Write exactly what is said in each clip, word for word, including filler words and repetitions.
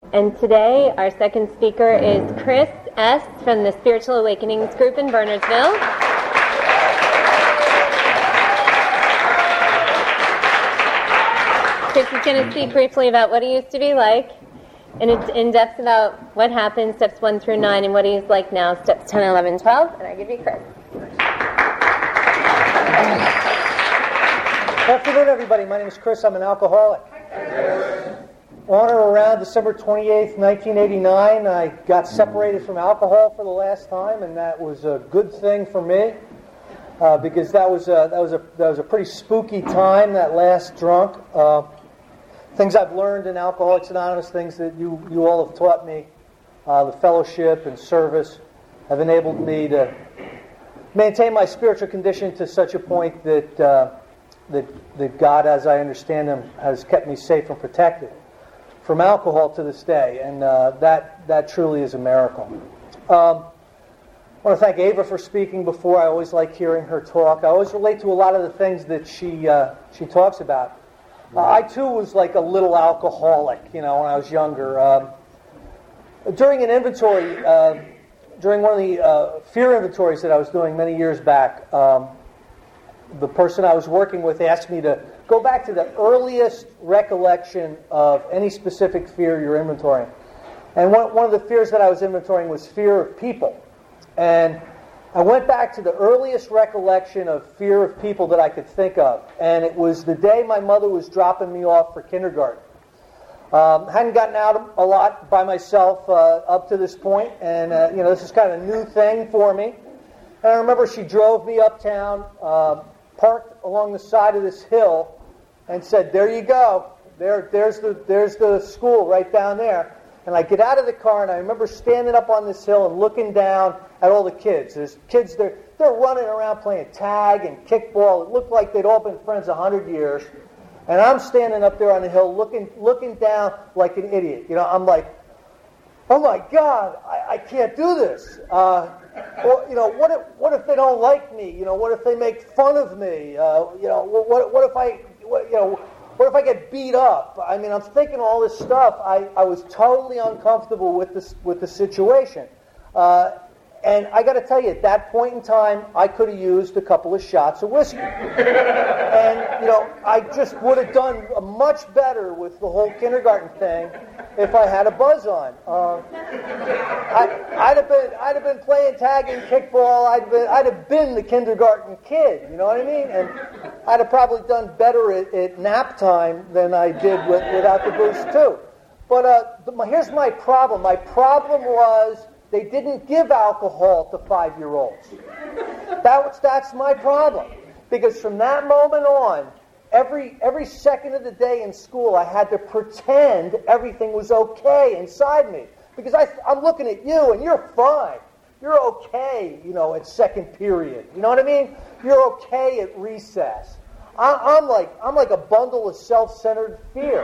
And today, our second speaker is Chris S. from the Spiritual Awakenings Group in Bernardsville. Chris is going to speak briefly about what he used to be like, and it's in depth about what happened, steps one through nine, and what he's like now, steps ten, eleven, twelve. And I give you Chris. Good afternoon, everybody. My name is Chris. I'm an alcoholic. On or around December twenty-eighth, nineteen eighty-nine, I got separated from alcohol for the last time, and that was a good thing for me uh, because that was a, that was a that was a pretty spooky time. That last drunk. Uh, things I've learned in Alcoholics Anonymous, things that you you all have taught me, uh, the fellowship and service, have enabled me to maintain my spiritual condition to such a point that uh, that that God, as I understand Him, has kept me safe and protected from alcohol to this day, and uh, that that truly is a miracle. Um, I want to thank Ava for speaking before. I always like hearing her talk. I always relate to a lot of the things that she uh, she talks about. Uh, I too was like a little alcoholic, you know, when I was younger. Um, during an inventory, uh, during one of the uh, fear inventories that I was doing many years back, um, the person I was working with asked me to go back to the earliest recollection of any specific fear you're inventorying. And one, one of the fears that I was inventorying was fear of people. And I went back to the earliest recollection of fear of people that I could think of. And it was the day my mother was dropping me off for kindergarten. Um, hadn't gotten out a lot by myself uh, up to this point. And, uh, you know, this is kind of a new thing for me. And I remember she drove me uptown, uh, parked along the side of this hill, and said, "There you go. There, there's the there's the school right down there." And I get out of the car, and I remember standing up on this hill and looking down at all the kids. There's kids there. They're running around playing tag and kickball. It looked like they'd all been friends a hundred years. And I'm standing up there on the hill, looking looking down like an idiot. You know, I'm like, "Oh my God, I, I can't do this." Uh, Or, you know, what if what if they don't like me? You know, what if they make fun of me? Uh, you know, what what if I, what, you know, what if I get beat up? I mean, I'm thinking all this stuff. I, I was totally uncomfortable with this with the situation, uh, and I got to tell you, at that point in time, I could have used a couple of shots of whiskey, and you know, I just would have done much better with the whole kindergarten thing if I had a buzz on. Uh, I, I'd have been, I'd have been playing tag and kickball. I'd been, I'd have been the kindergarten kid. You know what I mean? And I'd have probably done better at, at nap time than I did with, without the booze too. But uh, the, my, here's my problem. My problem was they didn't give alcohol to five-year-olds. That was, that's my problem. Because from that moment on, Every every second of the day in school, I had to pretend everything was okay inside me. Because I, I'm looking at you, and you're fine. You're okay, you know, at second period. You know what I mean? You're okay at recess. I, I'm like I'm like a bundle of self-centered fear.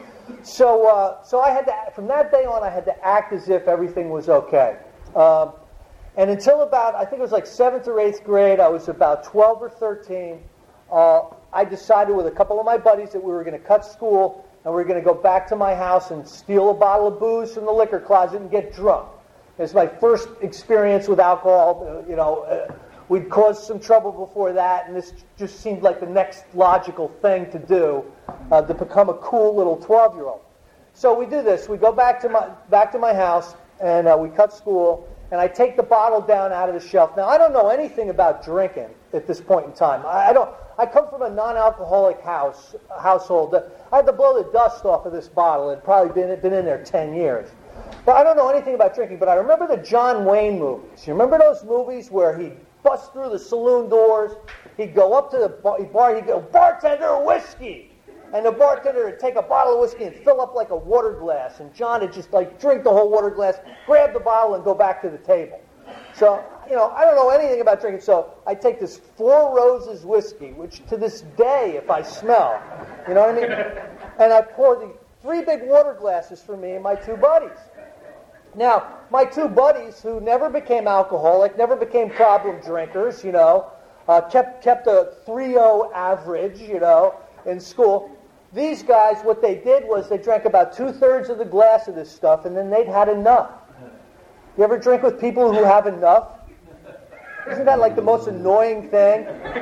So uh, so I had to, from that day on, I had to act as if everything was okay. Um, and until about, I think it was like seventh or eighth grade, I was about twelve or thirteen. Uh, I decided with a couple of my buddies that we were going to cut school and we were going to go back to my house and steal a bottle of booze from the liquor closet and get drunk. It's my first experience with alcohol. You know, uh, we'd caused some trouble before that, and this just seemed like the next logical thing to do uh, to become a cool little twelve-year-old. So we do this. We go back to my back to my house and uh, we cut school. And I take the bottle down out of the shelf. Now, I don't know anything about drinking at this point in time. I, I don't. I come from a non-alcoholic house household. I had to blow the dust off of this bottle. It had probably been been in there ten years. But I don't know anything about drinking. But I remember the John Wayne movies. You remember those movies where he'd bust through the saloon doors, he'd go up to the bar, he'd go, "Bartender, whiskey!" And the bartender would take a bottle of whiskey and fill up like a water glass. And John would just like drink the whole water glass, grab the bottle, and go back to the table. So, you know, I don't know anything about drinking. So I take this Four Roses whiskey, which to this day, if I smell, you know what I mean? And I pour the three big water glasses for me and my two buddies. Now, my two buddies, who never became alcoholic, never became problem drinkers, you know, uh, kept kept a three oh average, you know, in school, These guys, what they did was they drank about two-thirds of the glass of this stuff, and then they'd had enough. You ever drink with people who have enough? Isn't that like the most annoying thing?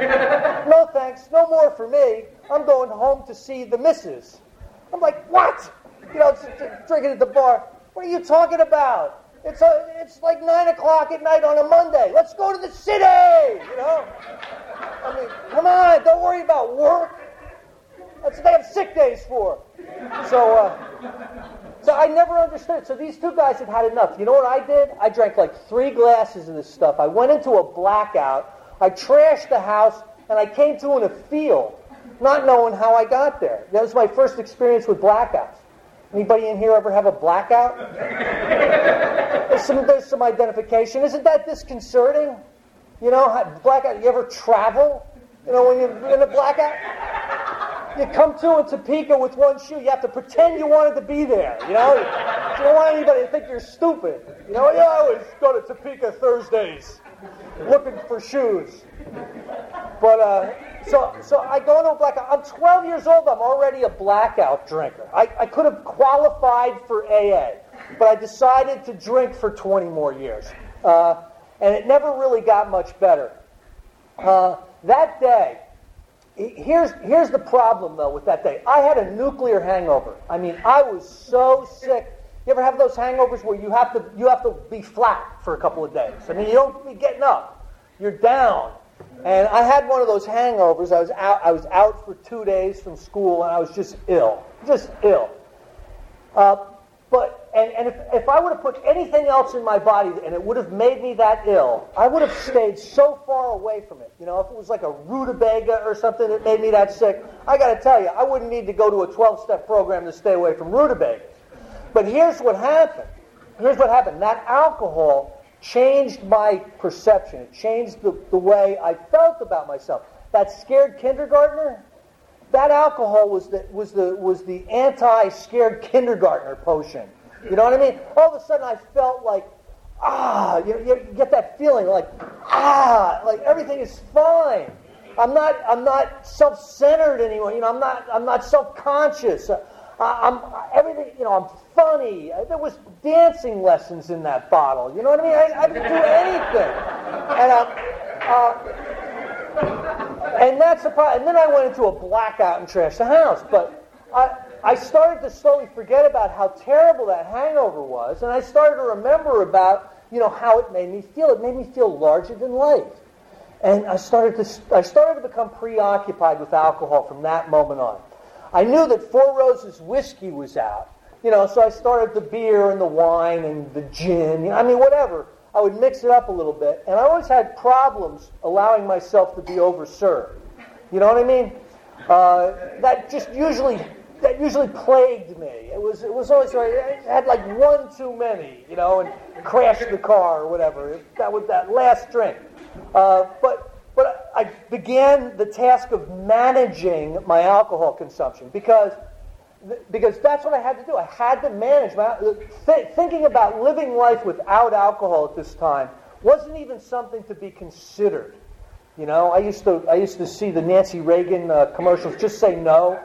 No thanks, no more for me. I'm going home to see the missus. I'm like, what? You know, drinking at the bar. What are you talking about? It's a, it's like nine o'clock at night on a Monday. Let's go to the city, you know? I mean, come on, don't worry about work. That's what they have sick days for. So, uh, so I never understood. So these two guys had had enough. You know what I did? I drank like three glasses of this stuff. I went into a blackout. I trashed the house, and I came to in a field, not knowing how I got there. That was my first experience with blackouts. Anybody in here ever have a blackout? There's some, there's some identification. Isn't that disconcerting? You know, blackout. You ever travel? You know, when you're in a blackout? You come to in Topeka with one shoe. You have to pretend you wanted to be there. You know, you don't want anybody to think you're stupid. You know, you always go to Topeka Thursdays looking for shoes. But uh, so so I go into a blackout. I'm twelve years old. I'm already a blackout drinker. I, I could have qualified for A A, but I decided to drink for twenty more years, uh, and it never really got much better. Uh, that day. Here's here's the problem, though, with that day. I had a nuclear hangover. I mean, I was so sick. You ever have those hangovers where you have to you have to be flat for a couple of days? I mean, you don't be getting up. You're down. And I had one of those hangovers. I was out I was out for two days from school, and I was just ill. Just ill. Uh, but and, and if, if I would have put anything else in my body and it would have made me that ill, I would have stayed so far away from it. You know, if it was like a rutabaga or something that made me that sick, I got to tell you, I wouldn't need to go to a twelve-step program to stay away from rutabagas. But here's what happened. Here's what happened. That alcohol changed my perception. It changed the, the way I felt about myself. That scared kindergartner, that alcohol was the was the was the anti-scared kindergartner potion. You know what I mean? All of a sudden, I felt like, ah, you, you get that feeling like, ah, like everything is fine. I'm not I'm not self-centered anymore. You know, I'm not I'm not self-conscious. Uh, I'm everything. You know, I'm funny. There was dancing lessons in that bottle. You know what I mean? I, I didn't do anything, and uh, uh, and that's the problem. And then I went into a blackout and trashed the house. But I I started to slowly forget about how terrible that hangover was, and I started to remember about you know how it made me feel. It made me feel larger than life, and I started to I started to become preoccupied with alcohol from that moment on. I knew that Four Roses whiskey was out, you know, so I started the beer and the wine and the gin. You know, I mean, whatever. I would mix it up a little bit, and I always had problems allowing myself to be overserved. You know what I mean? Uh, that just usually that usually plagued me. It was it was always I had like one too many, you know, and crashed the car or whatever. That was that last drink. Uh, but. But I began the task of managing my alcohol consumption because because that's what I had to do. I had to manage my th- thinking about living life without alcohol at this time wasn't even something to be considered. You know, I used to I used to see the Nancy Reagan uh, commercials. Just say no.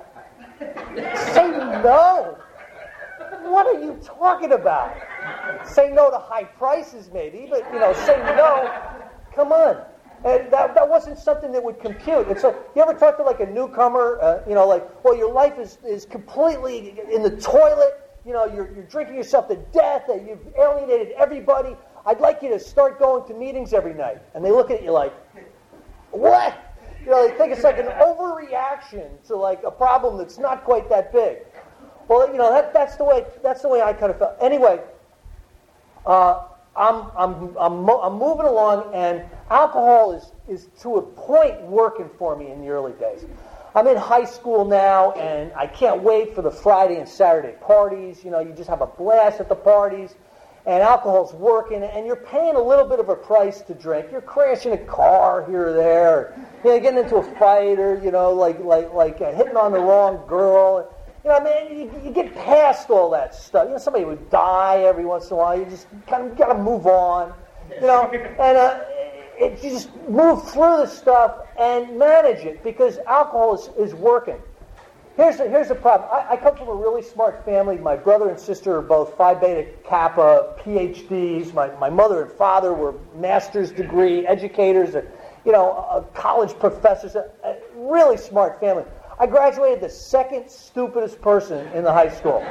Say no. What are you talking about? Say no to high prices, maybe, but you know, say no. Come on. And that, that wasn't something that would compute. And so, you ever talk to like a newcomer, uh, you know, like, well, your life is, is completely in the toilet, you know, you're, you're drinking yourself to death, and you've alienated everybody. I'd like you to start going to meetings every night. And they look at you like, what? You know, they think it's like an overreaction to like a problem that's not quite that big. Well, you know, that, that's the way, that's the way I kind of felt. Anyway, uh, I'm, I'm, I'm, mo- I'm moving along, and alcohol is, is to a point working for me in the early days. I'm in high school now, and I can't wait for the Friday and Saturday parties. You know, you just have a blast at the parties, and alcohol's working, and you're paying a little bit of a price to drink. You're crashing a car here or there, or, you know, getting into a fight, or, you know, like like like uh, hitting on the wrong girl. You know, I mean, you, you get past all that stuff. You know, somebody would die every once in a while. You just kind of got to move on. You know, and uh, it, you just move through the stuff and manage it because alcohol is, is working. here's the, here's the problem. I, I come from a really smart family. My brother and sister are both Phi Beta Kappa P H Ds. My my mother and father were master's degree educators, and, you know, uh, college professors. A, a really smart family. I graduated the second stupidest person in the high school.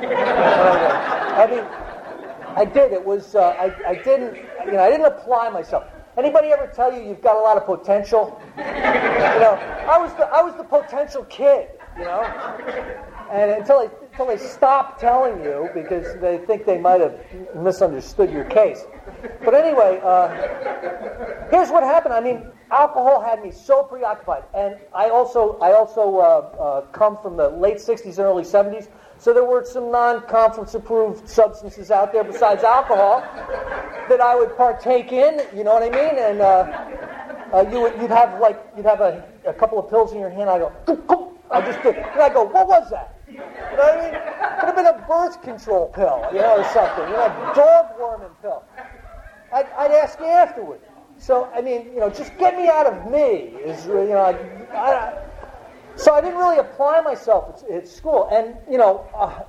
I mean, I did. It was uh, I, I didn't you know I didn't apply myself. Anybody ever tell you you've got a lot of potential? You know, I was the I was the potential kid. You know, and until they until they stop telling you because they think they might have misunderstood your case. But anyway, uh, here's what happened. I mean, alcohol had me so preoccupied, and I also I also uh, uh, come from the late sixties and early seventies. So there were some non-conference approved substances out there besides alcohol that I would partake in. You know what I mean? And uh, uh, you would, you'd have like you'd have a, a couple of pills in your hand. I go, I just did, and I go, what was that? You know what I mean? Could have been a birth control pill, you know, or something. You know, a dog worming pill. I'd, I'd ask you afterward. So I mean, you know, just get me out of me. Is you know, I, I, so I didn't really apply myself at, at school, and you know, uh,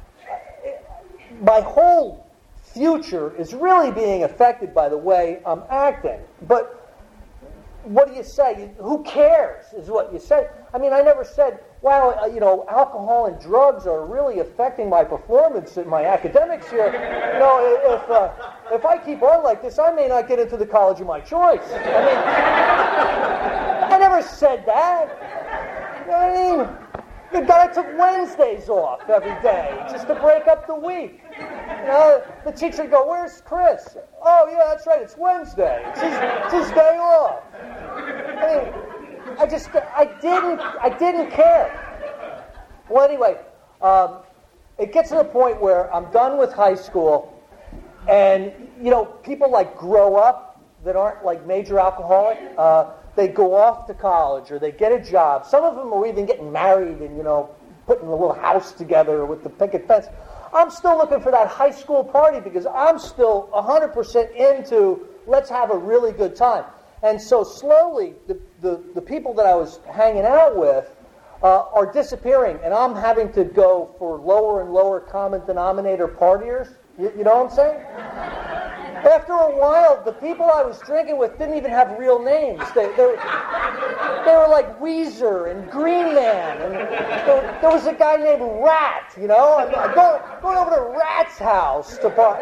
my whole future is really being affected by the way I'm acting. But what do you say? Who cares? Is what you say. I mean, I never said, "Wow, uh, you know, alcohol and drugs are really affecting my performance in my academics here." You know, if uh, if I keep on like this, I may not get into the college of my choice. I mean, I never said that. You know what I mean? The guy took Wednesdays off every day just to break up the week. You know, the teacher would go, "Where's Chris?" "Oh, yeah, that's right, it's Wednesday. It's his, it's his day off." I mean, I just, I didn't, I didn't care. Well, anyway, um, it gets to the point where I'm done with high school, and, you know, people like grow up that aren't like major alcoholic. Uh, they go off to college, or they get a job. Some of them are even getting married and, you know, putting a little house together with the picket fence. I'm still looking for that high school party because I'm still one hundred percent into let's have a really good time. And so slowly, the, the, the people that I was hanging out with uh, are disappearing, and I'm having to go for lower and lower common denominator partiers. You, you know what I'm saying? After a while, the people I was drinking with didn't even have real names. They, they, were, they were like Weezer and Green Man, and there, there was a guy named Rat, you know? I'm, I'm going, going over to Rat's house to party.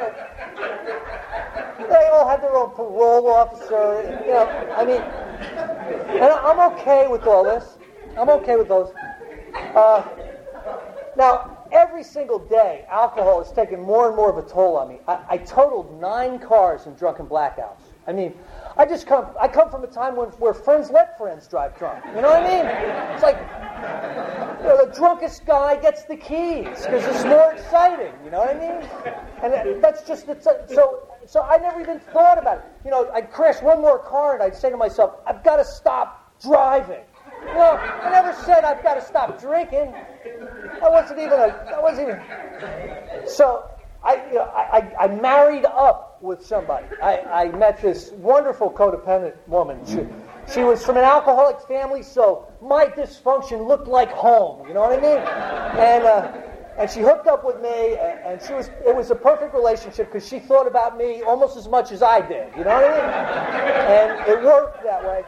They all had their own parole officer, you know, I mean, and I'm okay with all this. I'm okay with those. Uh, now, every single day, alcohol is taking more and more of a toll on me. I, I totaled nine cars in drunken blackouts. I mean, I just come, I come from a time when, where friends let friends drive drunk. You know what I mean? It's like, you know, the drunkest guy gets the keys because it's more exciting. You know what I mean? And that's just, it's a, so... So I never even thought about it. You know, I'd crash one more car and I'd say to myself, I've got to stop driving. You know, I never said I've got to stop drinking. That wasn't even a, that wasn't even. So I, you know, I, I, I married up with somebody. I, I met this wonderful codependent woman. She, she was from an alcoholic family, so my dysfunction looked like home. You know what I mean? And, uh, And she hooked up with me, and she was it was a perfect relationship because she thought about me almost as much as I did. You know what I mean? And it worked that way.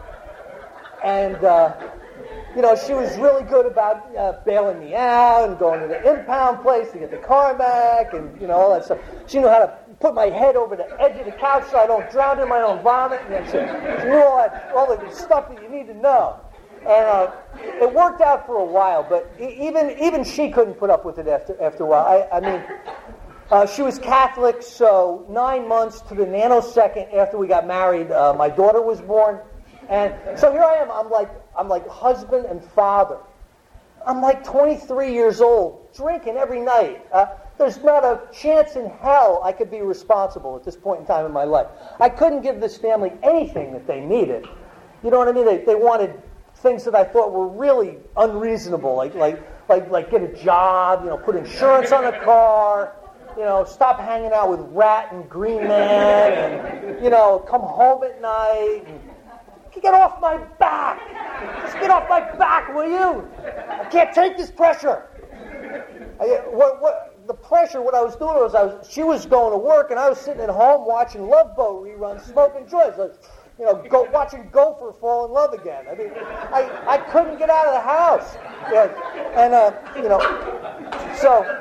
And, uh, you know, she was really good about uh, bailing me out and going to the impound place to get the car back and, you know, all that stuff. She knew how to put my head over the edge of the couch so I don't drown in my own vomit. And she, she knew all, that, all the stuff that you need to know. And uh, it worked out for a while, but even even she couldn't put up with it after after a while. I, I mean, uh, she was Catholic, so nine months to the nanosecond after we got married, uh, my daughter was born, and so here I am. I'm like I'm like husband and father. I'm like twenty-three years old, drinking every night. Uh, there's not a chance in hell I could be responsible at this point in time in my life. I couldn't give this family anything that they needed. You know what I mean? They they wanted things that I thought were really unreasonable, like like like like get a job, you know, put insurance on a car, you know, stop hanging out with Rat and Green Man, and you know, come home at night. And, get off my back. Just get off my back, will you? I can't take this pressure. I, what, what, the pressure, what I was doing was, I was, she was going to work, and I was sitting at home watching Love Boat reruns, smoking joints. Like, you know, go, watching Gopher fall in love again. I mean, I, I couldn't get out of the house. Yeah. And, uh, you know, so,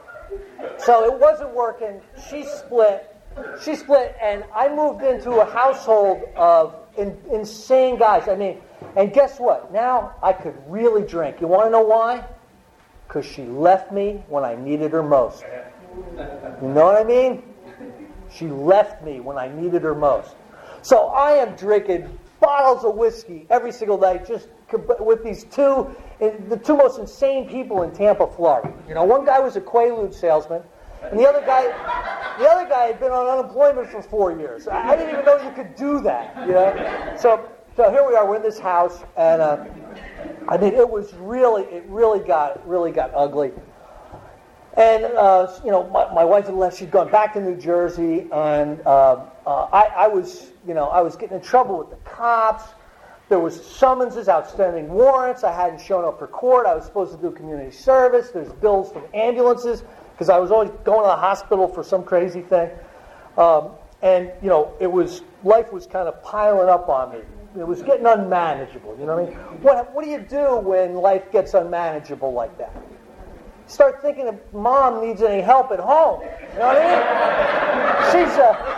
so it wasn't working. She split. She split, and I moved into a household of in, insane guys. I mean, and guess what? Now I could really drink. You want to know why? Because she left me when I needed her most. You know what I mean? She left me when I needed her most. So I am drinking bottles of whiskey every single night, just with these two, the two most insane people in Tampa, Florida. You know, one guy was a Quaalude salesman. And the other guy, the other guy had been on unemployment for four years. I, I didn't even know you could do that, you know. So, so here we are. We're in this house, and uh, I mean, it was really, it really got, really got ugly. And uh, you know, my, my wife had left. She'd gone back to New Jersey, and uh, uh, I, I was, you know, I was getting in trouble with the cops. There was summonses, outstanding warrants. I hadn't shown up for court. I was supposed to do community service. There's bills from ambulances, because I was always going to the hospital for some crazy thing. Um, and, you know, it was, life was kind of piling up on me. It was getting unmanageable, you know what I mean? What, what do you do when life gets unmanageable like that? You start thinking if mom needs any help at home, you know what I mean? She's,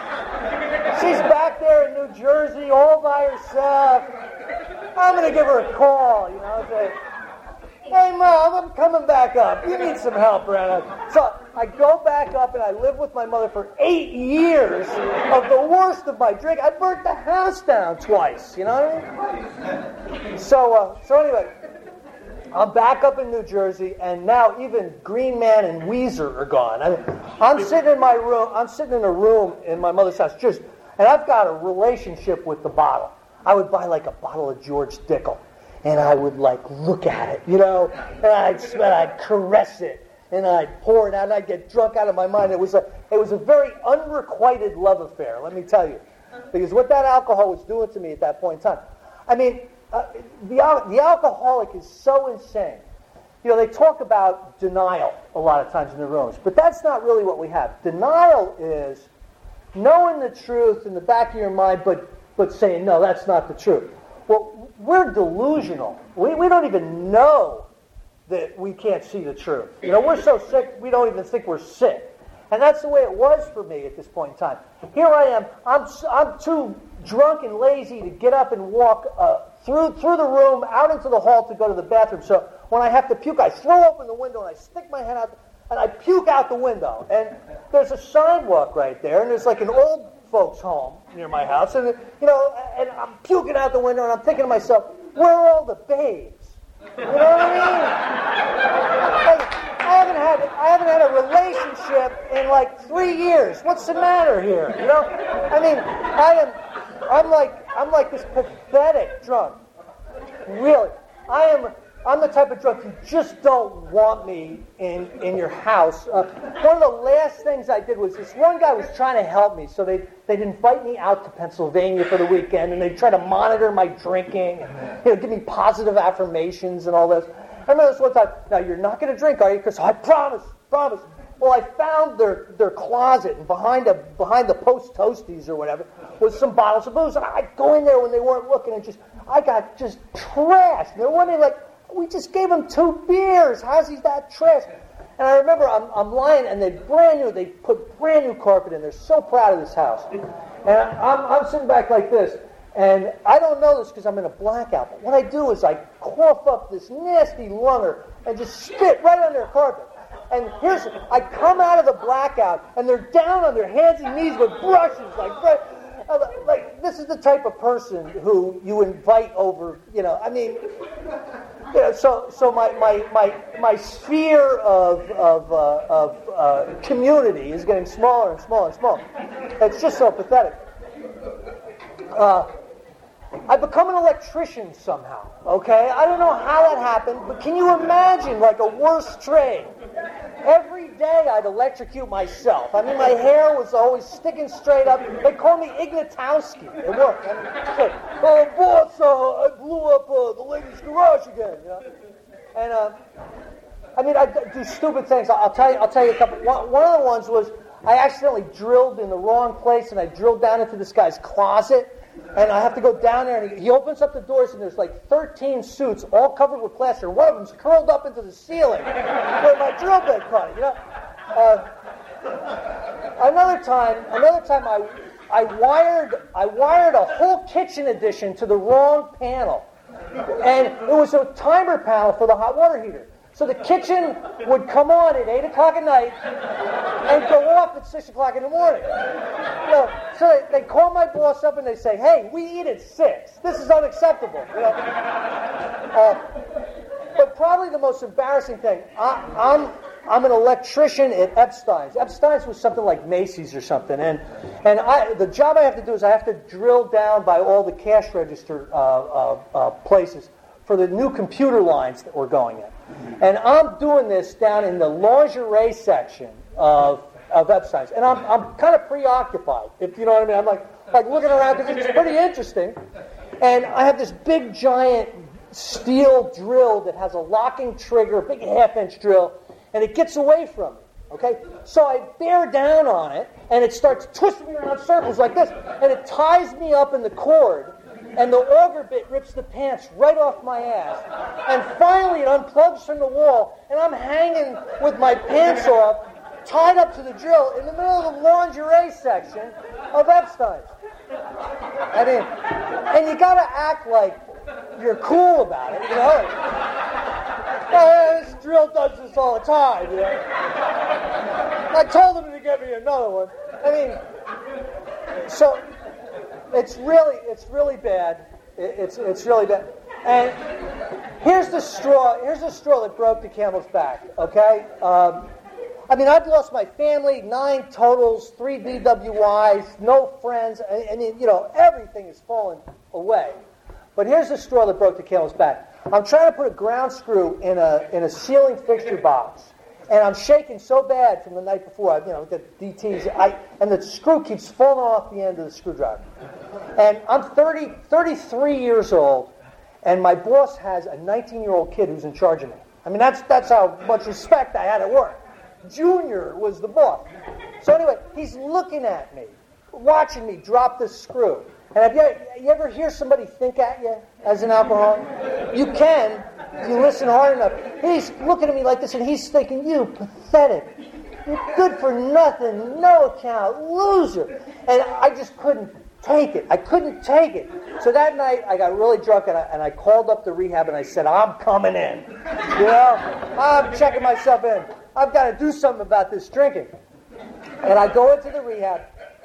uh, she's back there in New Jersey all by herself. I'm going to give her a call, you know, say, hey, Mom, I'm coming back up. You need some help around here. So I go back up, and I lived with my mother for eight years of the worst of my drink. I burnt the house down twice, you know what I mean? So, uh, so anyway, I'm back up in New Jersey, and now even Green Man and Weezer are gone. I mean, I'm sitting in my room. I'm sitting in a room in my mother's house, just, and I've got a relationship with the bottle. I would buy like a bottle of George Dickel. And I would, like, look at it, you know, and I'd, and I'd caress it, and I'd pour it out, and I'd get drunk out of my mind. It was a, it was a very unrequited love affair, let me tell you, because what that alcohol was doing to me at that point in time. I mean, uh, the, the alcoholic is so insane. You know, they talk about denial a lot of times in the rooms, but that's not really what we have. Denial is knowing the truth in the back of your mind, but, but saying, no, that's not the truth. Well, we're delusional. We we don't even know that we can't see the truth. You know, we're so sick, we don't even think we're sick. And that's the way it was for me at this point in time. Here I am. I'm I'm too drunk and lazy to get up and walk uh, through through the room, out into the hall to go to the bathroom. So when I have to puke, I throw open the window and I stick my head out and I puke out the window. And there's a sidewalk right there, and there's like an old folks' home near my house, and you know, and I'm puking out the window, and I'm thinking to myself, where are all the babes? You know what I mean? Like, I haven't had I haven't had a relationship in like three years. What's the matter here? You know? I mean, I am I'm like I'm like this pathetic drunk. Really, I am. I'm the type of drunk you just don't want me in, in your house. Uh, one of the last things I did was this one guy was trying to help me, so they they'd invite me out to Pennsylvania for the weekend, and they'd try to monitor my drinking, and, you know, give me positive affirmations and all this. I remember this one time, now you're not going to drink, are you? Because I promise, promise. Well, I found their, their closet, and behind a, behind the Post Toasties or whatever was some bottles of booze, and I'd go in there when they weren't looking, and just I got just trashed. And they're wondering, like, we just gave him two beers. How's he that trash? And I remember I'm, I'm lying, and they brand new. They put brand new carpet in. They're so proud of this house. And I'm, I'm sitting back like this, and I don't know this because I'm in a blackout. But what I do is I cough up this nasty lunger and just spit right on their carpet. And here's I come out of the blackout, and they're down on their hands and knees with brushes, like like this is the type of person who you invite over. You know, I mean. Yeah, so so my my, my, my sphere of of uh, of uh, community is getting smaller and smaller and smaller. It's just so pathetic. Uh, I become an electrician somehow. Okay, I don't know how that happened, but can you imagine like a worse trade? Every day I'd electrocute myself. I mean, my hair was always sticking straight up. They called me Ignatowski at work. I mean, like, oh, boss, uh, I blew up uh, the lady's garage again. You know? And uh, I mean, I do stupid things. I'll tell you. I'll tell you a couple. One, one of the ones was I accidentally drilled in the wrong place, and I drilled down into this guy's closet. And I have to go down there, and he, he opens up the doors, and there's like thirteen suits, all covered with plaster. One of them's curled up into the ceiling where my drill bit caught it. You know. Uh, another time, another time, I I wired I wired a whole kitchen addition to the wrong panel, and it was a timer panel for the hot water heater. So the kitchen would come on at eight o'clock at night and go off at six o'clock in the morning. You know, so they, they call my boss up and they say, "Hey, we eat at six. This is unacceptable." You know? uh, but probably the most embarrassing thing, I, I'm I'm an electrician at Epstein's. Epstein's was something like Macy's or something, and and I the job I have to do is I have to drill down by all the cash register uh, uh, uh, places for the new computer lines that we're going in. And I'm doing this down in the lingerie section of of Epstein's. And I'm I'm kind of preoccupied, if you know what I mean. I'm like, like looking around because it's pretty interesting. And I have this big, giant steel drill that has a locking trigger, a big half-inch drill, and it gets away from me. Okay? So I bear down on it, and it starts twisting me around circles like this. And it ties me up in the cord. And the auger bit rips the pants right off my ass. And finally it unplugs from the wall, and I'm hanging with my pants off, tied up to the drill in the middle of the lingerie section of Epstein's. I mean, and you gotta act like you're cool about it, you know? Oh, this drill does this all the time, you know? I told him to get me another one. I mean, so... It's really, it's really bad. It's, it's really bad. And here's the straw. Here's the straw that broke the camel's back. Okay. Um, I mean, I've lost my family, nine totals, three D W Is, no friends. I, I mean, you know, everything has fallen away. But here's the straw that broke the camel's back. I'm trying to put a ground screw in a in a ceiling fixture box. And I'm shaking so bad from the night before, I, you know, the D Ts, I, and the screw keeps falling off the end of the screwdriver. And I'm thirty, thirty-three years old, and my boss has a nineteen-year-old kid who's in charge of me. I mean, that's that's how much respect I had at work. Junior was the boss. So anyway, he's looking at me, watching me drop this screw. And have you, you ever hear somebody think at you as an alcoholic? You can, if you listen hard enough. He's looking at me like this, and he's thinking, "You pathetic, you're good for nothing, no account, loser." And I just couldn't take it. I couldn't take it. So that night, I got really drunk, and I, and I called up the rehab, and I said, "I'm coming in. You know, I'm checking myself in. I've got to do something about this drinking." And I go into the rehab,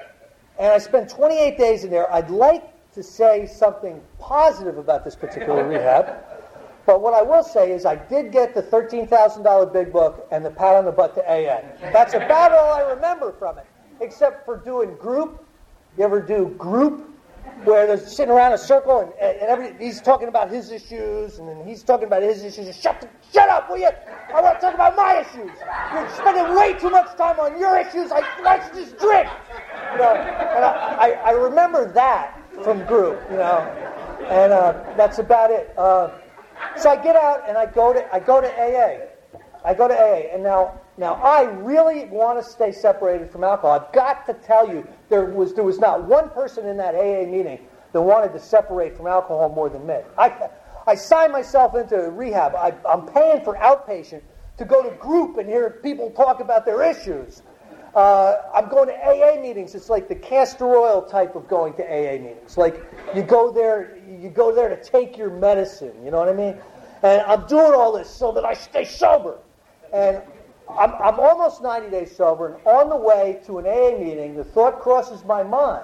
and I spent twenty-eight days in there. I'd like to say something positive about this particular rehab, but what I will say is I did get the thirteen thousand dollars big book and the pat on the butt to A A. That's about all I remember from it, except for doing group. You ever do group? Where they're sitting around a circle, and, and every, he's talking about his issues, and then he's talking about his issues. Shut the, shut up, will you? I want to talk about my issues. You're spending way too much time on your issues. I let's just drink. You know, and I, I, I remember that from group, you know, and uh, that's about it. Uh, so I get out and I go to I go to A A. I go to A A, and now now I really want to stay separated from alcohol. I've got to tell you, there was there was not one person in that A A meeting that wanted to separate from alcohol more than me. I I signed myself into rehab. I, I'm paying for outpatient to go to group and hear people talk about their issues. Uh, I'm going to A A meetings. It's like the castor oil type of going to A A meetings. Like you go there, you go there to take your medicine. You know what I mean? And I'm doing all this so that I stay sober. And I'm, I'm almost ninety days sober, and on the way to an A A meeting, the thought crosses my mind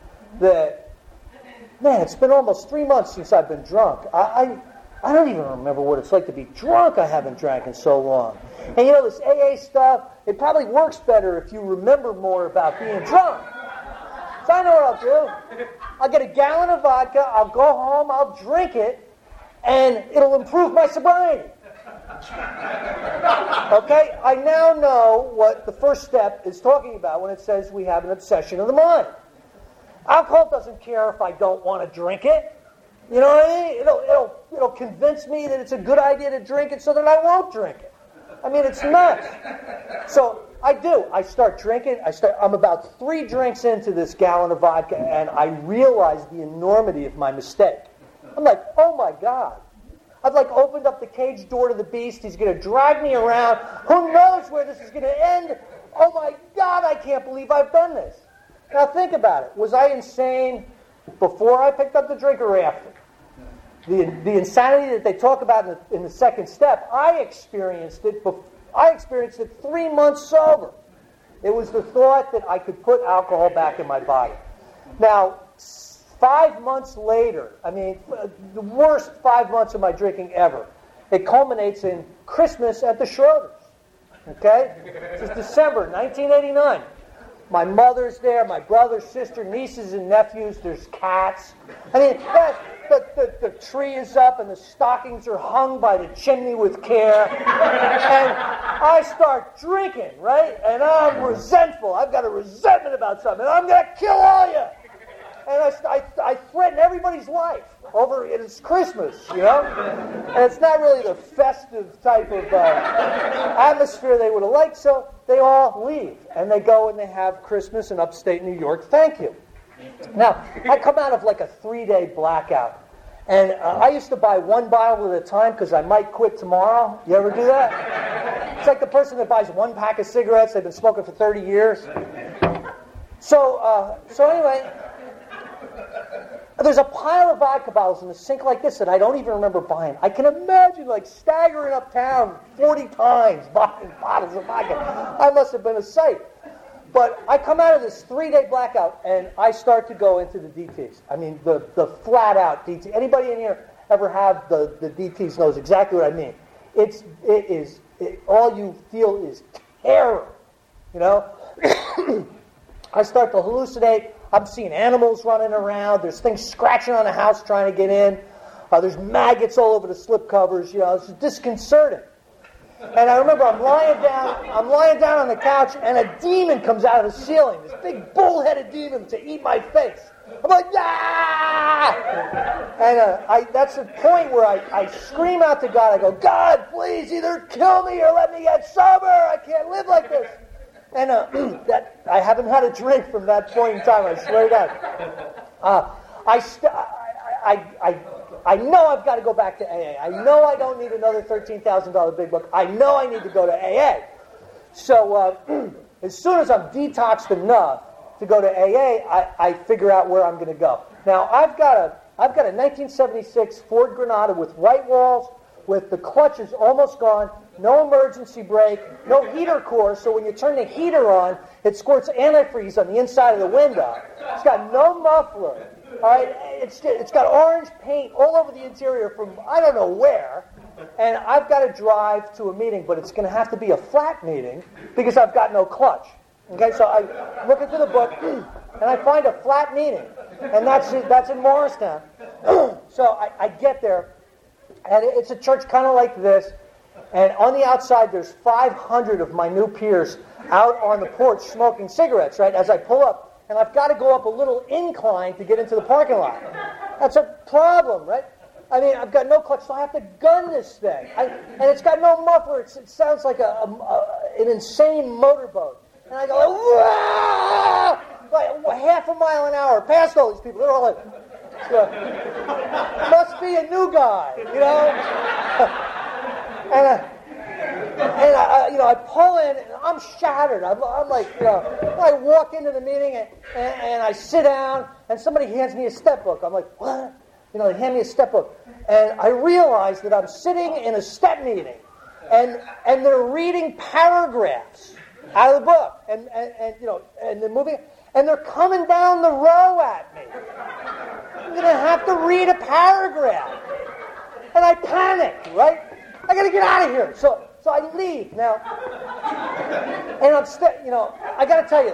that, man, it's been almost three months since I've been drunk. I, I, I don't even remember what it's like to be drunk. I haven't drank in so long. And you know, this A A stuff, it probably works better if you remember more about being drunk. So I know what I'll do. I'll get a gallon of vodka, I'll go home, I'll drink it, and it'll improve my sobriety. Okay? I now know what the first step is talking about when it says we have an obsession of the mind. Alcohol doesn't care if I don't want to drink it. You know what I mean? It'll, it'll, it'll convince me that it's a good idea to drink it so that I won't drink it. I mean, it's nuts. So I do. I start drinking. I start. I'm about three drinks into this gallon of vodka, and I realize the enormity of my mistake. I'm like, oh my God. I've like opened up the cage door to the beast. He's going to drag me around. Who knows where this is going to end? Oh my God, I can't believe I've done this. Now think about it. Was I insane before I picked up the drink or after? The, the insanity that they talk about in the, in the second step, I experienced it. Before, I experienced it three months sober. It was the thought that I could put alcohol back in my body. Now, five months later, I mean, the worst five months of my drinking ever, it culminates in Christmas at the Schroeder's. Okay? This is December nineteen eighty-nine. My mother's there, my brother, sister, nieces, and nephews. There's cats. I mean, that, the, the, the tree is up and the stockings are hung by the chimney with care. And I start drinking, right? And I'm resentful. I've got a resentment about something. And I'm going to kill all you. And I, I, I threaten everybody's life over it's Christmas, you know? And it's not really the festive type of uh, atmosphere they would have liked, so they all leave. And they go and they have Christmas in upstate New York. Thank you. Now, I come out of like a three-day blackout. And uh, I used to buy one bottle at a time because I might quit tomorrow. You ever do that? It's like the person that buys one pack of cigarettes. They've been smoking for thirty years. So, uh, so anyway... There's a pile of vodka bottles in the sink like this that I don't even remember buying. I can imagine like staggering uptown forty times buying bottles of vodka. I must have been a sight. But I come out of this three-day blackout and I start to go into the D Ts. I mean, the, the flat-out D T. Anybody in here ever have the, the D Ts knows exactly what I mean. It's, it is, it, all you feel is terror, you know? I start to hallucinate. I'm seeing animals running around. There's things scratching on the house trying to get in. Uh, there's maggots all over the slipcovers. You know, it's disconcerting. And I remember I'm lying down. I'm lying down on the couch, and a demon comes out of the ceiling. This big bull-headed demon to eat my face. I'm like, ah! And uh, I, that's the point where I, I scream out to God. I go, God, please either kill me or let me get sober. I can't live like this. And uh, that I haven't had a drink from that point in time. I swear to God. Uh, I, st- I, I, I, I know I've got to go back to A A. I know I don't need another thirteen thousand dollars big book. I know I need to go to A A. So uh, as soon as I'm detoxed enough to go to A A, I, I figure out where I'm going to go. Now I've got a I've got a nineteen seventy-six Ford Granada with white walls, with the clutches almost gone. No emergency brake, no heater core, so when you turn the heater on, it squirts antifreeze on the inside of the window. It's got no muffler. All right, it's it's got orange paint all over the interior from I don't know where, and I've got to drive to a meeting, but it's going to have to be a flat meeting because I've got no clutch. Okay, so I look into the book and I find a flat meeting, and that's that's in Morristown. So I, I get there, and it's a church kind of like this. And on the outside, there's five hundred of my new peers out on the porch smoking cigarettes, right, as I pull up. And I've got to go up a little incline to get into the parking lot. That's a problem, right? I mean, I've got no clutch, so I have to gun this thing. I, and it's got no muffler. It's, it sounds like a, a, a, an insane motorboat. And I go, like, like half a mile an hour past all these people. They're all like, yeah, must be a new guy, you know? And, uh, and I, you know, I pull in, and I'm shattered. I'm, I'm like, you know, I walk into the meeting, and, and, and I sit down, and somebody hands me a step book. I'm like, what? You know, they hand me a step book. And I realize that I'm sitting in a step meeting, and and they're reading paragraphs out of the book, and, and, and you know, and they're moving, and they're coming down the row at me. I'm going to have to read a paragraph. And I panic, right? I got to get out of here. So so I leave. Now, and I'm st- you know, I got to tell you,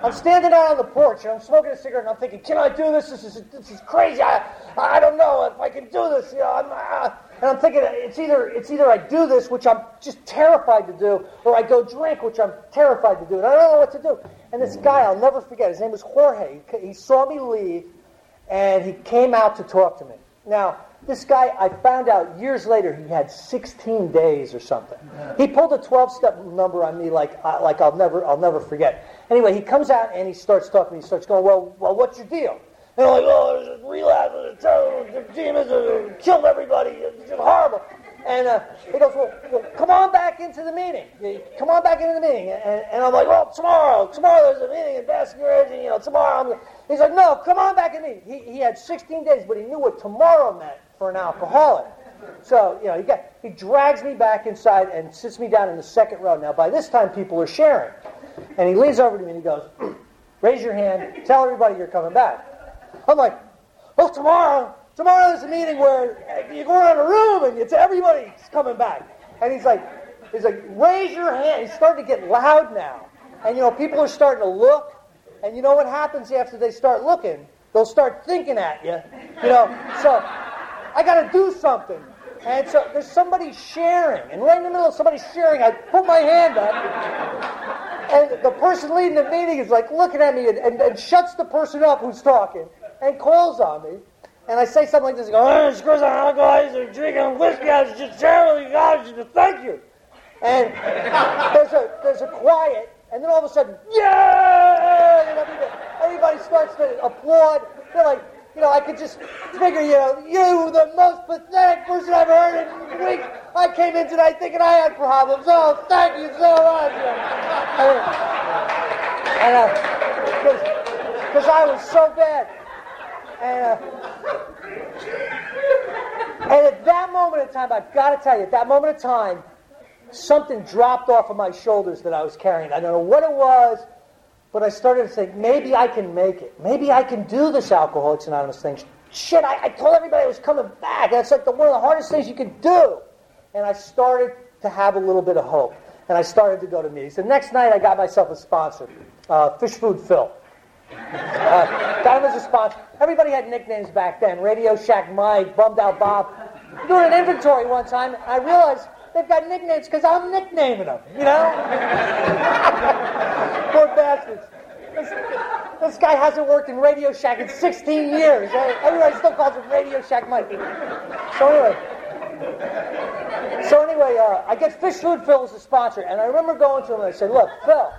I'm standing out on the porch, and I'm smoking a cigarette, and I'm thinking, can I do this? This is this is crazy. I I don't know if I can do this. You know, I'm, uh, and I'm thinking it's either it's either I do this, which I'm just terrified to do, or I go drink, which I'm terrified to do, and I don't know what to do. And this guy, I'll never forget, his name was Jorge. He, he saw me leave, and he came out to talk to me. Now, this guy, I found out years later, he had sixteen days or something. He pulled a twelve-step number on me like uh, like I'll never I'll never forget. Anyway, he comes out and he starts talking. He starts going, well, well, what's your deal? And I'm like, oh, there's a relapse, it's terrible, the demons uh, killed everybody, it's just horrible. And uh, he goes, well, well, come on back into the meeting. Come on back into the meeting. And, and I'm like, well, tomorrow, tomorrow there's a meeting in Basking Ridge, and, you know, tomorrow I'm... He's like, no, come on back in the meeting. He, he had sixteen days, but he knew what tomorrow meant for an alcoholic. So, you know, he, got, he drags me back inside and sits me down in the second row. Now, by this time, people are sharing. And he leans over to me and he goes, raise your hand, tell everybody you're coming back. I'm like, oh, tomorrow, tomorrow there's a meeting where you go around a room and it's everybody's coming back. And he's like, he's like, raise your hand. He's starting to get loud now. And, you know, people are starting to look. And you know what happens after they start looking? They'll start thinking at you. You know, so I got to do something. And so there's somebody sharing. And right in the middle of somebody sharing, I put my hand up. And the person leading the meeting is like looking at me and, and, and shuts the person up who's talking and calls on me. And I say something like this. I go, oh, it's because I'm alcoholics are drinking whiskey. I was just terrible. God, thank you. And there's a there's a quiet. And then all of a sudden, yeah! And everybody, everybody starts to applaud. They're like, you know, I could just figure, you know, you, the most pathetic person I've heard in weeks. I came in tonight thinking I had problems. Oh, thank you so much. And because uh, I was so bad. And, uh, and at that moment in time, I've got to tell you, at that moment in time, something dropped off of my shoulders that I was carrying. I don't know what it was, but I started to think, maybe I can make it. Maybe I can do this Alcoholics Anonymous thing. Shit, I, I told everybody I was coming back. That's like the, one of the hardest things you can do. And I started to have a little bit of hope. And I started to go to meetings. The next night, I got myself a sponsor, uh, Fish Food Phil. Uh, got him as a sponsor. Everybody had nicknames back then. Radio Shack Mike, Bummed Out Bob. Doing an inventory one time, I realized they've got nicknames because I'm nicknaming them, you know? Poor bastards. This, this guy hasn't worked in Radio Shack in sixteen years. Everybody still calls him Radio Shack Mike. So anyway, so anyway, uh, I get Fish Food Phil as a sponsor, and I remember going to him and I said, look, Phil,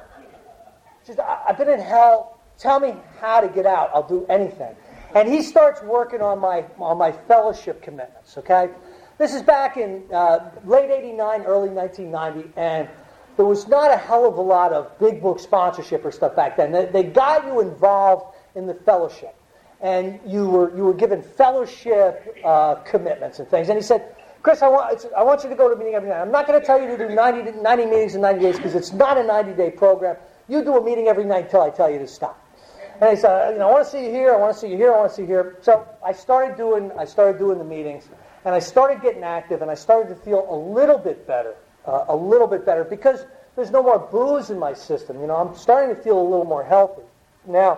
just, I, I've been in hell. Tell me how to get out. I'll do anything. And he starts working on my on my fellowship commitments, okay? This is back in uh, late eighty-nine, early nineteen ninety, and there was not a hell of a lot of big book sponsorship or stuff back then. They, they got you involved in the fellowship, and you were you were given fellowship uh, commitments and things. And he said, Chris, I want it's, I want you to go to a meeting every night. I'm not going to tell you to do ninety, ninety meetings in ninety days because it's not a ninety-day program. You do a meeting every night until I tell you to stop. And he said, you know, I want to see you here, I want to see you here, I want to see you here. So I started doing I started doing the meetings. And I started getting active, and I started to feel a little bit better, uh, a little bit better, because there's no more booze in my system. You know, I'm starting to feel a little more healthy. Now,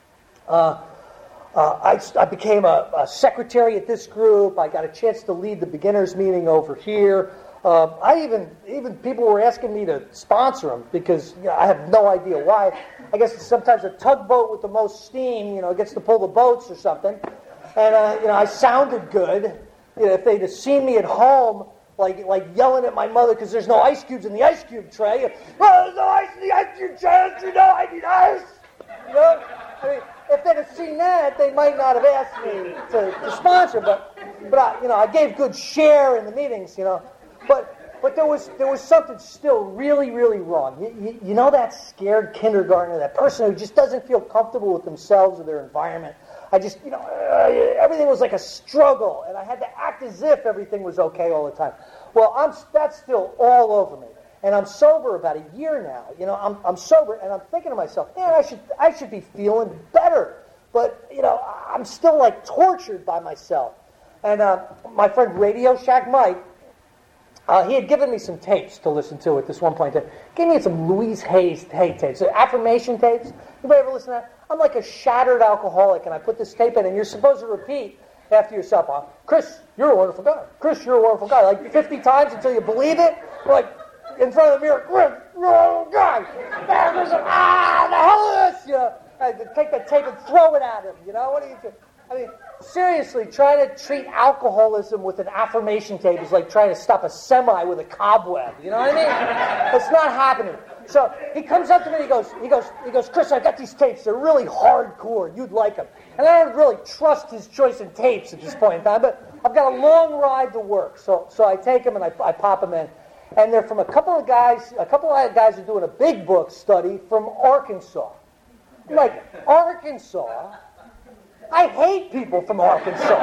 uh, uh, I, I became a, a secretary at this group. I got a chance to lead the beginners meeting over here. Uh, I even, even people were asking me to sponsor them because you know, I have no idea why. I guess it's sometimes a tugboat with the most steam, you know, gets to pull the boats or something. And, uh, you know, I sounded good. You know, if they'd have seen me at home, like like yelling at my mother because there's no ice cubes in the ice cube tray. Oh, there's no ice in the ice cube tray. Don't you know I need ice? You know, I mean, if they'd have seen that, they might not have asked me to, to sponsor. But but I, you know, I gave good share in the meetings. You know, but but there was there was something still really really wrong. You, you, you know that scared kindergartner, that person who just doesn't feel comfortable with themselves or their environment. I just, you know, uh, everything was like a struggle, and I had to act as if everything was okay all the time. Well, I'm that's still all over me, and I'm sober about a year now. You know, I'm I'm sober, and I'm thinking to myself, man, I should I should be feeling better, but you know, I'm still like tortured by myself. And uh, my friend Radio Shack Mike, uh, he had given me some tapes to listen to at this one point. He gave me some Louise Hayes Hay tapes, so affirmation tapes. Anybody ever listen to that? I'm like a shattered alcoholic, and I put this tape in, and you're supposed to repeat after yourself, uh, Chris, you're a wonderful guy. Chris, you're a wonderful guy. Like fifty times until you believe it. Like in front of the mirror, Chris, you're a wonderful guy. Ah, the hell is this? You know, I take that tape and throw it at him. You know, what do you do? I mean, seriously, trying to treat alcoholism with an affirmation tape is like trying to stop a semi with a cobweb. You know what I mean? It's not happening. So he comes up to me and he goes, he goes, he goes, Chris, I got these tapes. They're really hardcore. You'd like them. And I don't really trust his choice in tapes at this point in time, but I've got a long ride to work. So so I take them and I, I pop them in. And they're from a couple of guys, a couple of guys are doing a big book study from Arkansas. I'm like, Arkansas? I hate people from Arkansas.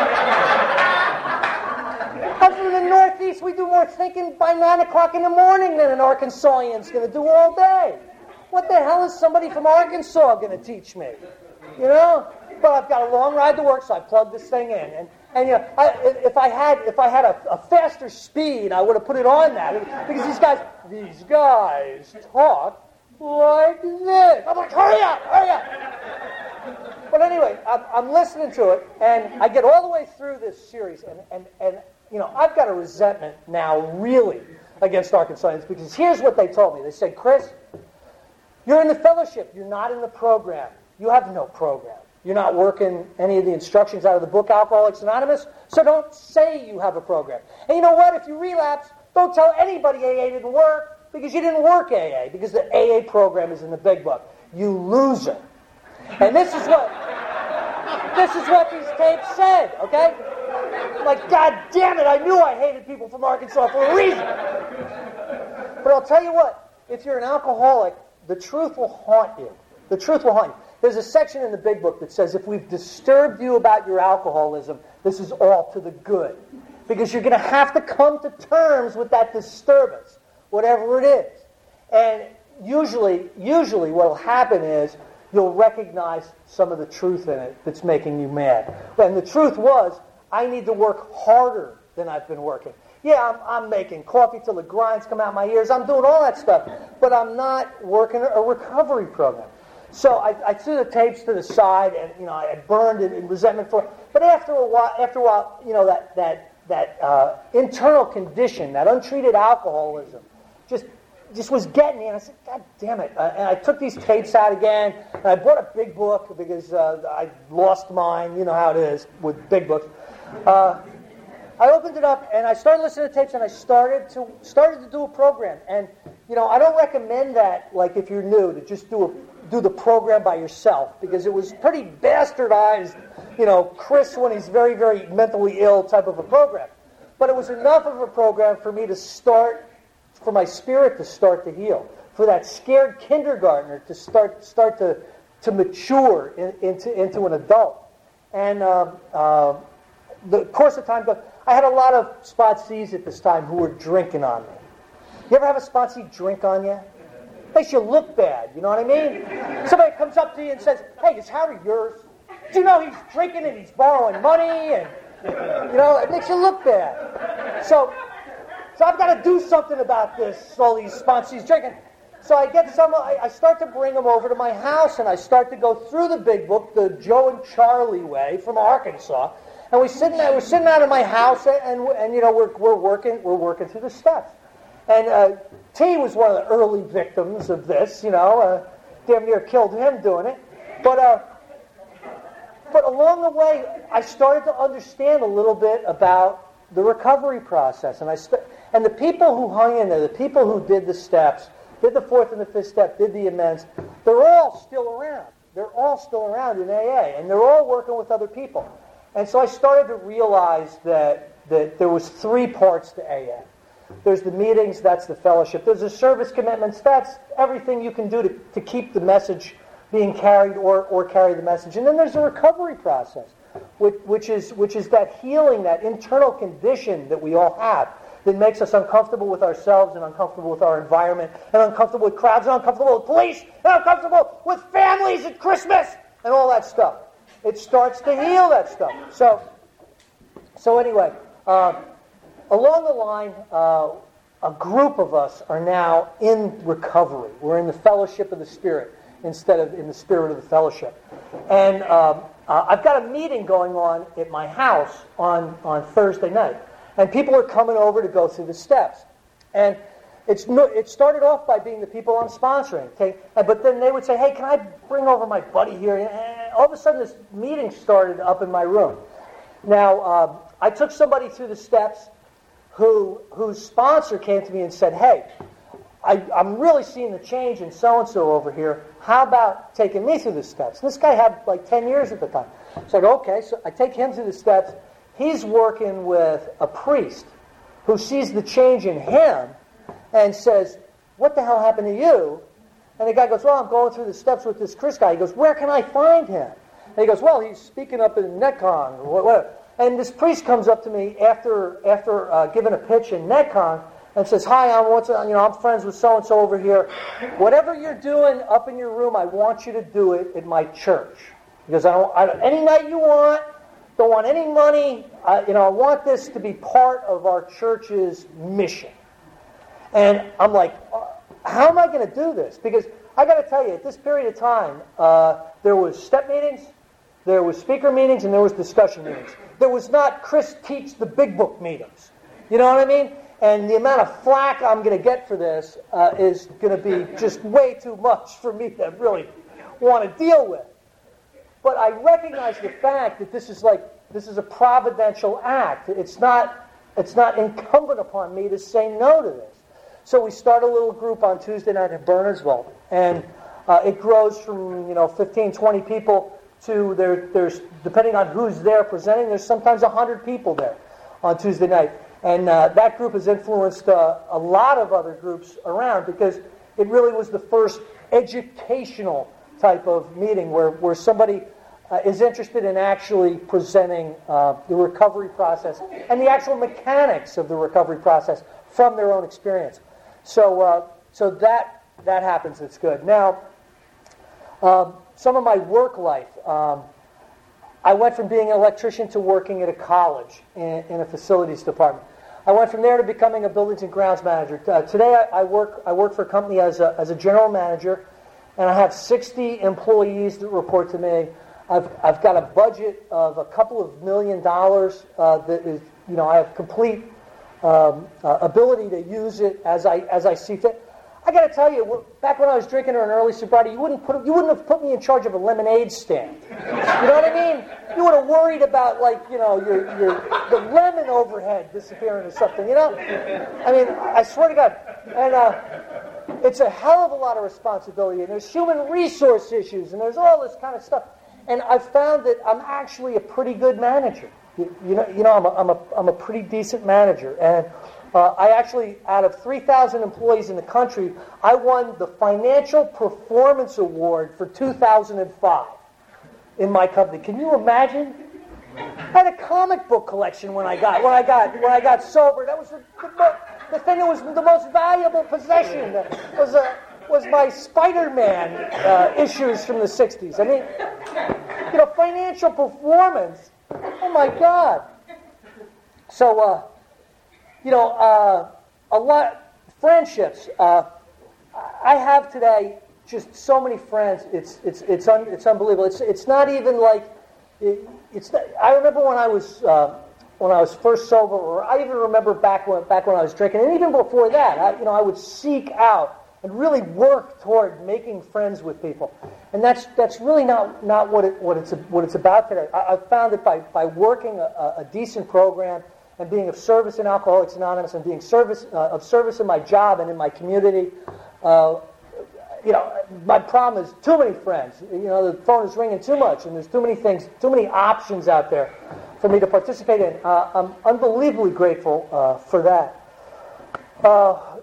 I'm from the Northeast. We do more thinking by nine o'clock in the morning than an Arkansasian's going to do all day. What the hell is somebody from Arkansas going to teach me? You know? But I've got a long ride to work, so I plugged this thing in. And, and you know, I, if I had if I had a, a faster speed, I would have put it on that. Because these guys, these guys talk like this. I'm like, hurry up, hurry up. But anyway, I'm, I'm listening to it, and I get all the way through this series, and, and, and you know, I've got a resentment now, really, against Arkansasians, because here's what they told me. They said, Chris, you're in the fellowship. You're not in the program. You have no program. You're not working any of the instructions out of the book, Alcoholics Anonymous, so don't say you have a program. And you know what? If you relapse, don't tell anybody A A didn't work, because you didn't work A A, because the A A program is in the big book. You loser. And this is what this is what these tapes said, okay? Like, God damn it, I knew I hated people from Arkansas for a reason. But I'll tell you what, if you're an alcoholic, the truth will haunt you. The truth will haunt you. There's a section in the big book that says if we've disturbed you about your alcoholism, this is all to the good. Because you're going to have to come to terms with that disturbance, whatever it is. And usually, usually what will happen is you'll recognize some of the truth in it that's making you mad. And the truth was, I need to work harder than I've been working. Yeah, I'm, I'm making coffee till the grinds come out my ears. I'm doing all that stuff. But I'm not working a recovery program. So I, I threw the tapes to the side, and you know I had burned it in resentment for it. But after a while, after a while, you know that that that uh, internal condition, that untreated alcoholism, just just was getting me. And I said, God damn it! Uh, and I took these tapes out again, and I bought a big book because uh, I lost mine. You know how it is with big books. Uh, I opened it up, and I started listening to tapes, and I started to started to do a program. And you know I don't recommend that, like if you're new, to just do a do the program by yourself, because it was pretty bastardized, you know, Chris when he's very, very mentally ill type of a program. But it was enough of a program for me to start, for my spirit to start to heal, for that scared kindergartner to start start to to mature in, into into an adult. And um, uh, the course of time, I had a lot of Spot C's at this time who were drinking on me. You ever have a Spot C drink on you? Makes you look bad, you know what I mean? Somebody comes up to you and says, hey, is Harry yours? Do you know he's drinking and he's borrowing money? And, you know, it makes you look bad. So, so I've got to do something about this, all these sponsors drinking. So I get some, I, I start to bring them over to my house, and I start to go through the big book, the Joe and Charlie way from Arkansas. And we sitting there, we're sitting out of my house, and, and, and you know, we're, we're working, we're working through the steps. And uh, T was one of the early victims of this, you know, uh, damn near killed him doing it. But uh, but along the way, I started to understand a little bit about the recovery process. And I st- and the people who hung in there, the people who did the steps, did the fourth and the fifth step, did the amends, they're all still around. They're all still around in A A, and they're all working with other people. And so I started to realize that, that there was three parts to A A. There's the meetings, that's the fellowship. There's the service commitments, that's everything you can do to, to keep the message being carried or, or carry the message. And then there's the recovery process, which, which is which is that healing, that internal condition that we all have that makes us uncomfortable with ourselves and uncomfortable with our environment and uncomfortable with crowds and uncomfortable with police and uncomfortable with families at Christmas and all that stuff. It starts to heal that stuff. So, so anyway, uh, along the line, uh, a group of us are now in recovery. We're in the fellowship of the Spirit instead of in the spirit of the fellowship. And um, uh, I've got a meeting going on at my house on, on Thursday night. And people are coming over to go through the steps. And it's no, it started off by being the people I'm sponsoring. Okay? And, but then they would say, hey, can I bring over my buddy here? And all of a sudden this meeting started up in my room. Now, um, I took somebody through the steps who whose sponsor came to me and said, hey, I, I'm really seeing the change in so-and-so over here. How about taking me through the steps? And this guy had like ten years at the time. So I go, okay, so I take him through the steps. He's working with a priest who sees the change in him and says, what the hell happened to you? And the guy goes, well, I'm going through the steps with this Chris guy. He goes, where can I find him? And he goes, well, he's speaking up in NetCon or whatever. And this priest comes up to me after after uh, giving a pitch in NetCon and says, hi, I'm what's you know I'm friends with so and so over here. Whatever you're doing up in your room, I want you to do it at my church. Because I don't, I don't any night you want, don't want any money. I, you know, I want this to be part of our church's mission. And I'm like, how am I going to do this? Because I got to tell you, at this period of time, uh, there was step meetings, there was speaker meetings, and there was discussion meetings. There was not Chris teach the big book meetings. You know what I mean? And the amount of flack I'm going to get for this uh, is going to be just way too much for me to really want to deal with. But I recognize the fact that this is like this is a providential act. It's not it's not incumbent upon me to say no to this. So we start a little group on Tuesday night in Bernardsville, and uh, it grows from you know fifteen, twenty people to there. There's depending on who's there presenting. There's sometimes one hundred people there on Tuesday night, and uh, that group has influenced uh, a lot of other groups around because it really was the first educational type of meeting where where somebody uh, is interested in actually presenting uh, the recovery process and the actual mechanics of the recovery process from their own experience. So, uh, so that that happens. It's good. Now, um, some of my work life. Um, I went from being an electrician to working at a college in, in a facilities department. I went from there to becoming a buildings and grounds manager. Uh, today, I, I work. I work for a company as a as a general manager, and I have sixty employees that report to me. I've I've got a budget of a couple of million dollars. Uh, that is, you know, I have complete um, uh, ability to use it as I as I see fit. I got to tell you, back when I was drinking or in early sobriety, you wouldn't put you wouldn't have put me in charge of a lemonade stand. You know what I mean? You would have worried about like you know your your the lemon overhead disappearing or something. You know? I mean, I swear to God, and uh, it's a hell of a lot of responsibility, and there's human resource issues, and there's all this kind of stuff. And I've found that I'm actually a pretty good manager. You, you know, you know, I'm a, I'm a I'm a pretty decent manager, and. Uh, I actually, out of three thousand employees in the country, I won the Financial Performance Award for two thousand five in my company. Can you imagine? I had a comic book collection when I got when I got when I got sober. That was the, the, the thing that was the most valuable possession. That was a was my Spider-Man uh, issues from the sixties. I mean, you know, financial performance. Oh my God! So. Uh, You know, uh, a lot friendships. Uh, I have today just so many friends. It's it's it's un, it's unbelievable. It's it's not even like it, it's. Not, I remember when I was uh, when I was first sober, or I even remember back when back when I was drinking, and even before that. I, you know, I would seek out and really work toward making friends with people, and that's that's really not not what it what it's what it's about today. I, I've found that by by working a, a decent program. And being of service in Alcoholics Anonymous, and being service uh, of service in my job and in my community, uh, you know, my problem is too many friends. You know, the phone is ringing too much, and there's too many things, too many options out there for me to participate in. Uh, I'm unbelievably grateful uh, for that. Uh,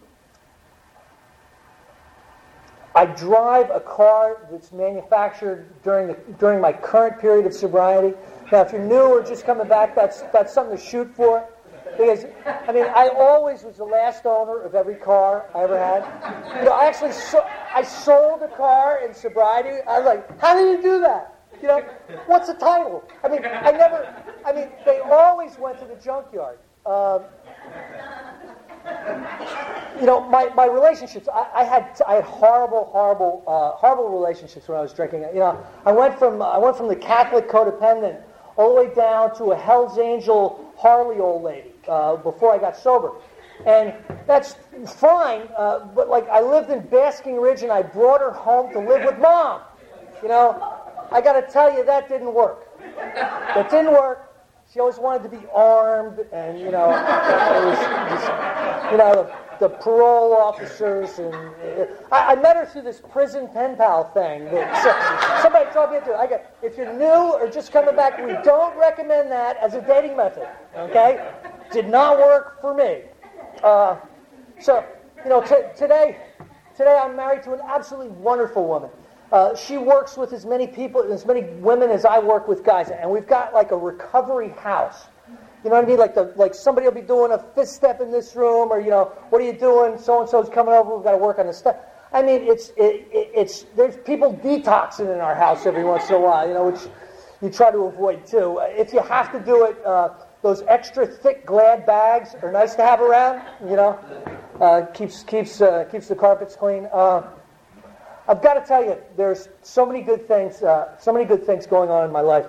I drive a car that's manufactured during the during my current period of sobriety. Now, if you're new or just coming back, that's that's something to shoot for. Because, I mean, I always was the last owner of every car I ever had. You know, I actually so, I sold a car in sobriety. I was like, how did you do that? You know, what's the title? I mean, I never, I mean, they always went to the junkyard. Um, you know, my, my relationships, I, I had I had horrible, horrible, uh, horrible relationships when I was drinking. You know, I went from I went from the Catholic codependent all the way down to a Hell's Angel Harley old lady uh, before I got sober. And that's fine, uh, but like I lived in Basking Ridge and I brought her home to live with Mom. You know, I got to tell you, that didn't work. That didn't work. She always wanted to be armed, and you know, it was just, you know, the, the parole officers, and uh, I, I met her through this prison pen pal thing. That, so, somebody told me to do it. I go, if you're new or just coming back, we don't recommend that as a dating method. Okay, did not work for me. Uh, so, you know, t- today, today I'm married to an absolutely wonderful woman. Uh, she works with as many people, as many women as I work with guys, and we've got like a recovery house. You know what I mean? Like the like somebody will be doing a fifth step in this room, or you know, what are you doing? So and so's coming over. We've got to work on this stuff. I mean, it's it, it, it's there's people detoxing in our house every once in a while. You know, which you try to avoid too. If you have to do it, uh, those extra thick Glad bags are nice to have around. You know, uh, keeps keeps uh, keeps the carpets clean. Uh, I've got to tell you, there's so many good things, uh, so many good things going on in my life.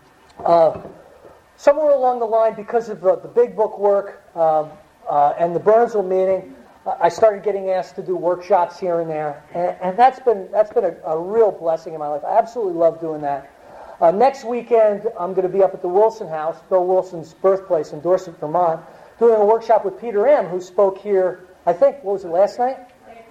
Uh, somewhere along the line, because of uh, the big book work um, uh, and the Burnsville meeting, uh, I started getting asked to do workshops here and there, and, and that's been that's been a, a real blessing in my life. I absolutely love doing that. Uh, next weekend, I'm going to be up at the Wilson House, Bill Wilson's birthplace in Dorset, Vermont, doing a workshop with Peter M., who spoke here. I think what was it last night?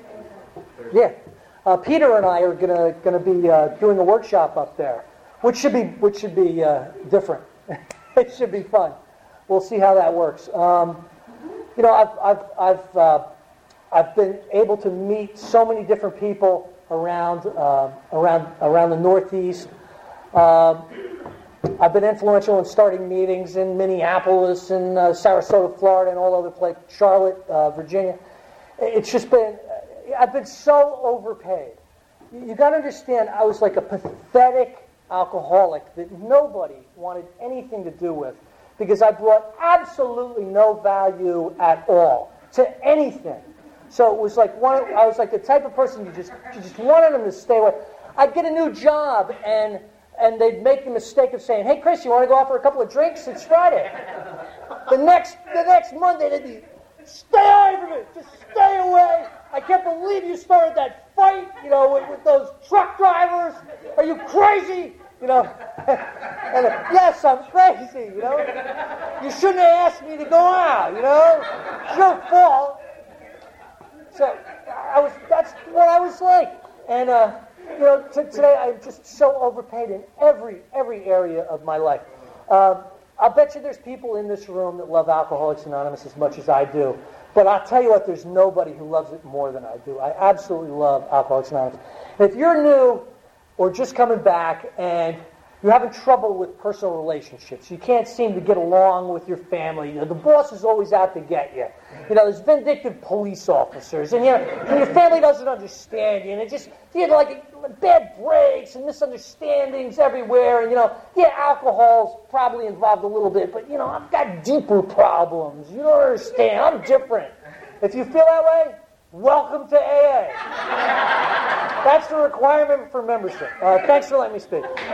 Yeah. Uh, Peter and I are gonna gonna be uh, doing a workshop up there, which should be which should be uh, different. It should be fun. We'll see how that works. Um, you know, I've I've I've uh, I've been able to meet so many different people around uh, around around the Northeast. Um, I've been influential in starting meetings in Minneapolis and uh, Sarasota, Florida, and all over the place, Charlotte, uh, Virginia. It's just been. I've been so overpaid. You got to understand, I was like a pathetic alcoholic that nobody wanted anything to do with because I brought absolutely no value at all to anything. So it was like one. I was like the type of person you just you just wanted them to stay away. I'd get a new job and and they'd make the mistake of saying, "Hey, Chris, you want to go out for a couple of drinks? It's Friday." The next the next Monday they'd be, "Stay away from it. Just stay away. I can't believe you started that fight, you know, with, with those truck drivers. Are you crazy?" You know, and uh, yes, I'm crazy, you know. You shouldn't have asked me to go out, you know. It's your fault. So I was, that's what I was like. And, uh, you know, t- today I'm just so overpaid in every, every area of my life. Uh, I'll bet you there's people in this room that love Alcoholics Anonymous as much as I do. But I'll tell you what, there's nobody who loves it more than I do. I absolutely love Alcoholics Anonymous. And if you're new or just coming back and you're having trouble with personal relationships, you can't seem to get along with your family, you know, the boss is always out to get you. You know, there's vindictive police officers, and you know, and your family doesn't understand you, and it just, you know, like bad breaks and misunderstandings everywhere, and you know, yeah, alcohol's probably involved a little bit, but you know, I've got deeper problems. You don't understand. I'm different. If you feel that way, welcome to A A. That's the requirement for membership. Uh, thanks for letting me speak.